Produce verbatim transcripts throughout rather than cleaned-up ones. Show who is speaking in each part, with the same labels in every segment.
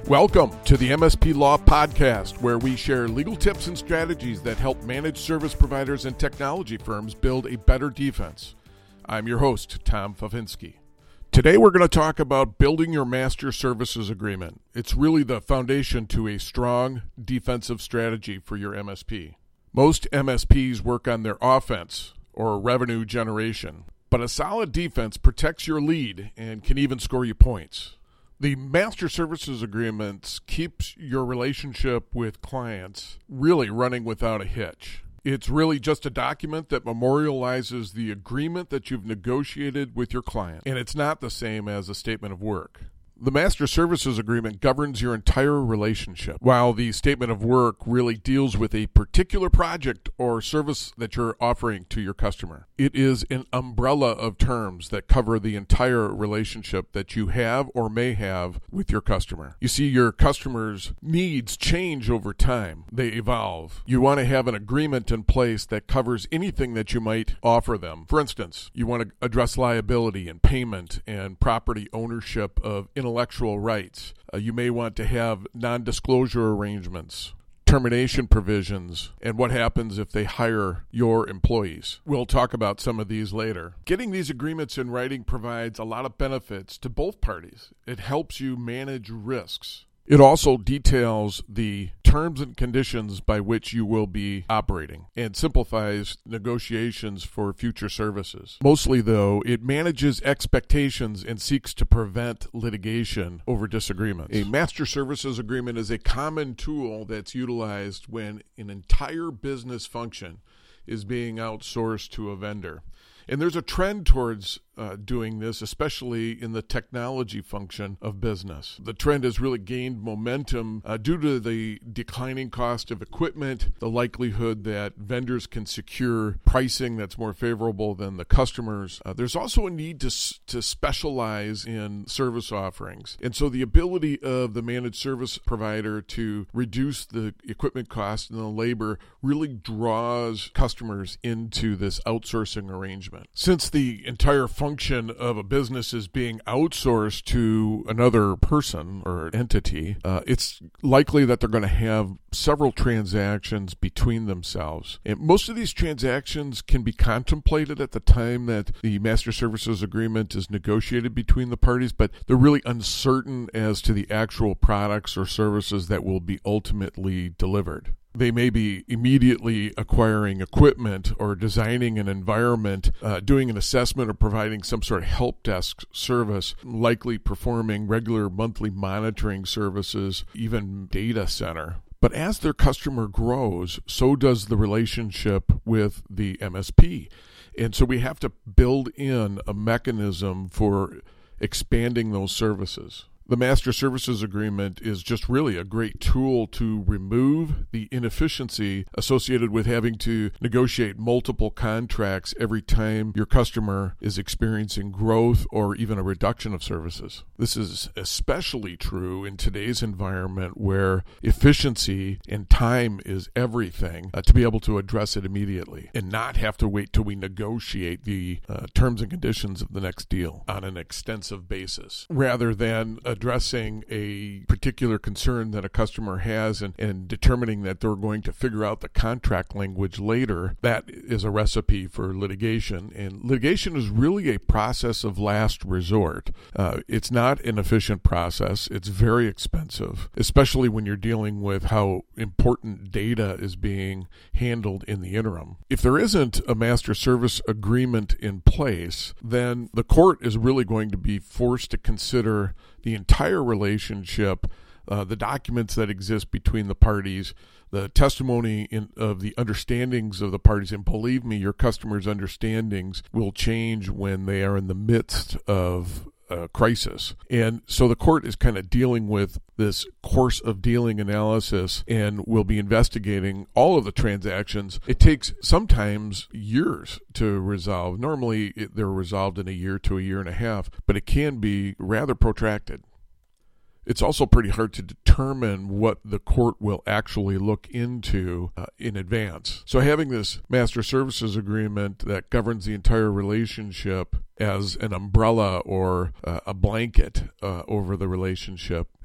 Speaker 1: Welcome to the M S P Law Podcast, where we share legal tips and strategies that help managed service providers and technology firms build a better defense. I'm your host, Tom Favinsky. Today we're going to talk about building your master services agreement. It's really the foundation to a strong defensive strategy for your M S P. Most M S Ps work on their offense, or revenue generation, but a solid defense protects your lead and can even score you points. The master services agreements keeps your relationship with clients really running without a hitch. It's really just a document that memorializes the agreement that you've negotiated with your client, and it's not the same as a statement of work. The master services agreement governs your entire relationship, while the statement of work really deals with a particular project or service that you're offering to your customer. It is an umbrella of terms that cover the entire relationship that you have or may have with your customer. You see, your customer's needs change over time. They evolve. You want to have an agreement in place that covers anything that you might offer them. For instance, you want to address liability and payment and property ownership of intellectual rights. Uh, you may want to have non-disclosure arrangements, termination provisions, and what happens if they hire your employees. We'll talk about some of these later. Getting these agreements in writing provides a lot of benefits to both parties. It helps you manage risks. It also details the terms and conditions by which you will be operating and simplifies negotiations for future services. Mostly, though, it manages expectations and seeks to prevent litigation over disagreements. A master services agreement is a common tool that's utilized when an entire business function is being outsourced to a vendor. And there's a trend towards uh, doing this, especially in the technology function of business. The trend has really gained momentum uh, due to the declining cost of equipment, the likelihood that vendors can secure pricing that's more favorable than the customers. Uh, there's also a need to, to specialize in service offerings. And so the ability of the managed service provider to reduce the equipment cost and the labor really draws customers into this outsourcing arrangement. Since the entire function of a business is being outsourced to another person or entity, uh, it's likely that they're going to have several transactions between themselves. And most of these transactions can be contemplated at the time that the master services agreement is negotiated between the parties, but they're really uncertain as to the actual products or services that will be ultimately delivered. They may be immediately acquiring equipment or designing an environment, uh, doing an assessment or providing some sort of help desk service, likely performing regular monthly monitoring services, even data center. But as their customer grows, so does the relationship with the M S P. And so we have to build in a mechanism for expanding those services. The master services agreement is just really a great tool to remove the inefficiency associated with having to negotiate multiple contracts every time your customer is experiencing growth or even a reduction of services. This is especially true in today's environment where efficiency and time is everything, uh, to be able to address it immediately and not have to wait till we negotiate the uh, terms and conditions of the next deal on an extensive basis, rather than a addressing a particular concern that a customer has and, and determining that they're going to figure out the contract language later. That is a recipe for litigation. And litigation is really a process of last resort. Uh, it's not an efficient process. It's very expensive, especially when you're dealing with how important data is being handled in the interim. If there isn't a master service agreement in place, then the court is really going to be forced to consider the entire relationship, uh, the documents that exist between the parties, the testimony in, of the understandings of the parties. And believe me, your customers' understandings will change when they are in the midst of a crisis. And so the court is kind of dealing with this course of dealing analysis and will be investigating all of the transactions. It takes sometimes years to resolve. Normally it, they're resolved in a year to a year and a half, but it can be rather protracted. It's also pretty hard to determine what the court will actually look into uh, in advance. So having this master services agreement that governs the entire relationship as an umbrella or uh, a blanket uh, over the relationship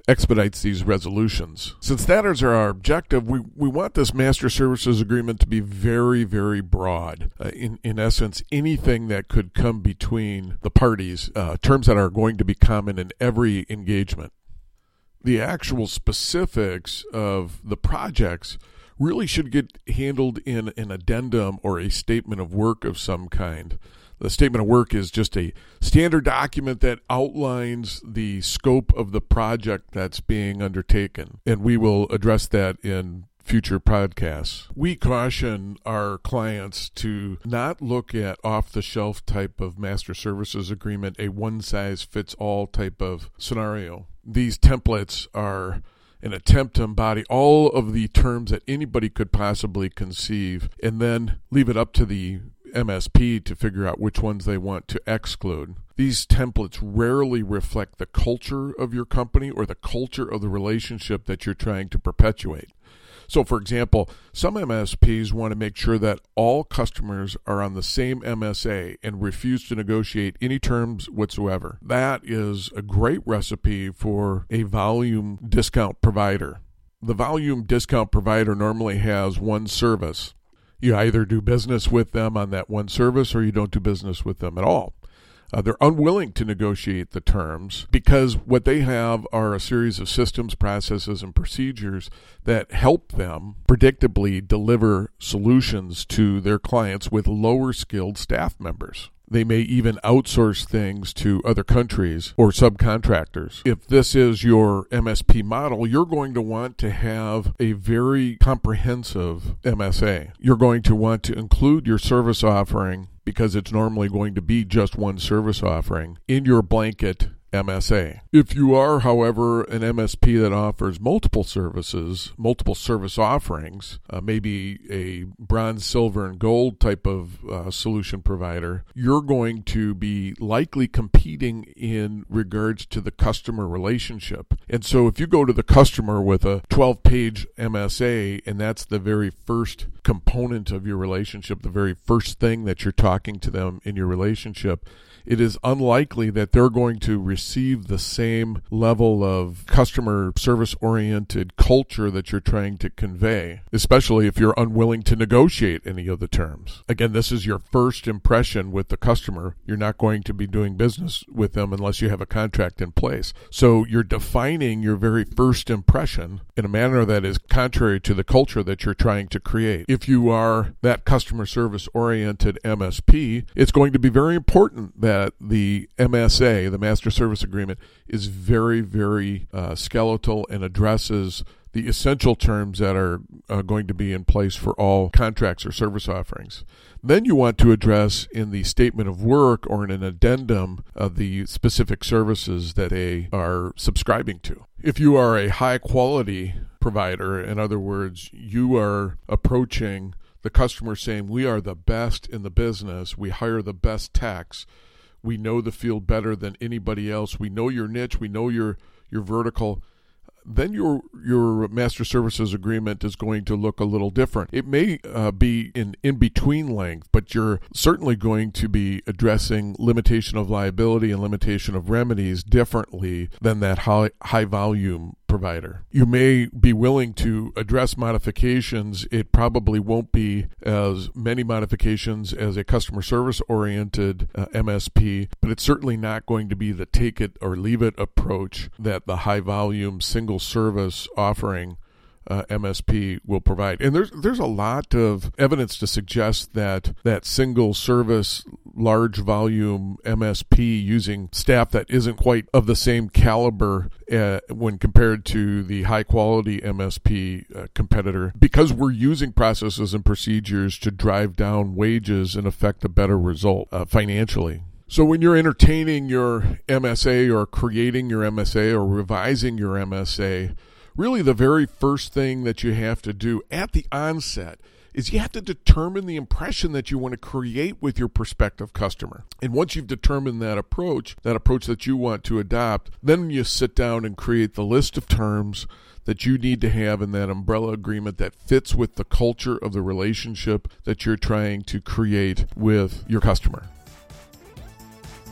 Speaker 1: expedites these resolutions. Since that is our objective, we, we want this master services agreement to be very, very broad. Uh, in, in essence, anything that could come between the parties, uh, terms that are going to be common in every engagement. The actual specifics of the projects really should get handled in an addendum or a statement of work of some kind. The statement of work is just a standard document that outlines the scope of the project that's being undertaken, and we will address that in future podcasts. We caution our clients to not look at off-the-shelf type of master services agreement, a one-size-fits-all type of scenario. These templates are an attempt to embody all of the terms that anybody could possibly conceive and then leave it up to the M S P to figure out which ones they want to exclude. These templates rarely reflect the culture of your company or the culture of the relationship that you're trying to perpetuate. So, for example, some M S Ps want to make sure that all customers are on the same M S A and refuse to negotiate any terms whatsoever. That is a great recipe for a volume discount provider. The volume discount provider normally has one service. You either do business with them on that one service or you don't do business with them at all. Uh, they're unwilling to negotiate the terms because what they have are a series of systems, processes, and procedures that help them predictably deliver solutions to their clients with lower skilled staff members. They may even outsource things to other countries or subcontractors. If this is your M S P model, you're going to want to have a very comprehensive M S A. You're going to want to include your service offering, because it's normally going to be just one service offering, in your blanket M S A. If you are, however, an M S P that offers multiple services, multiple service offerings, uh, maybe a bronze, silver, and gold type of uh, solution provider, you're going to be likely competing in regards to the customer relationship. And so if you go to the customer with a twelve-page M S A, and that's the very first component of your relationship, the very first thing that you're talking to them in your relationship, it is unlikely that they're going to receive the same level of customer service-oriented culture that you're trying to convey, especially if you're unwilling to negotiate any of the terms. Again, this is your first impression with the customer. You're not going to be doing business with them unless you have a contract in place. So you're defining your very first impression in a manner that is contrary to the culture that you're trying to create. If you are that customer service-oriented M S P, it's going to be very important that that the M S A, the Master Service Agreement, is very, very uh, skeletal and addresses the essential terms that are uh, going to be in place for all contracts or service offerings. Then you want to address in the statement of work or in an addendum of the specific services that they are subscribing to. If you are a high-quality provider, in other words, you are approaching the customer saying, we are the best in the business, we hire the best techs, we know the field better than anybody else, we know your niche, we know your your vertical, then your your master services agreement is going to look a little different. It may uh, be in in-between length, but you're certainly going to be addressing limitation of liability and limitation of remedies differently than that high, high volume provider. You may be willing to address modifications. It probably won't be as many modifications as a customer service oriented uh, M S P, but it's certainly not going to be the take it or leave it approach that the high volume single service offering Uh, M S P will provide. And there's there's a lot of evidence to suggest that that single service large volume M S P using staff that isn't quite of the same caliber uh, when compared to the high quality M S P uh, competitor, because we're using processes and procedures to drive down wages and affect a better result uh, financially. So when you're entertaining your M S A or creating your M S A or revising your M S A, really the very first thing that you have to do at the onset is you have to determine the impression that you want to create with your prospective customer. And once you've determined that approach, that approach that you want to adopt, then you sit down and create the list of terms that you need to have in that umbrella agreement that fits with the culture of the relationship that you're trying to create with your customer.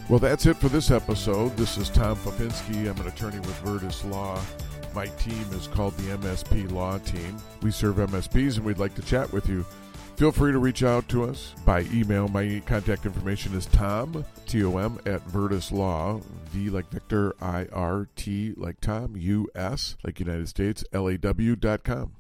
Speaker 1: Well, that's it for this episode. This is Tom Fafinski. I'm an attorney with Vertus Law. My team is called the M S P Law Team. We serve M S Ps, and we'd like to chat with you. Feel free to reach out to us by email. My contact information is Tom, T O M, at Vertus Law, V like Victor, I R T like Tom, U S like United States, L A W dot com.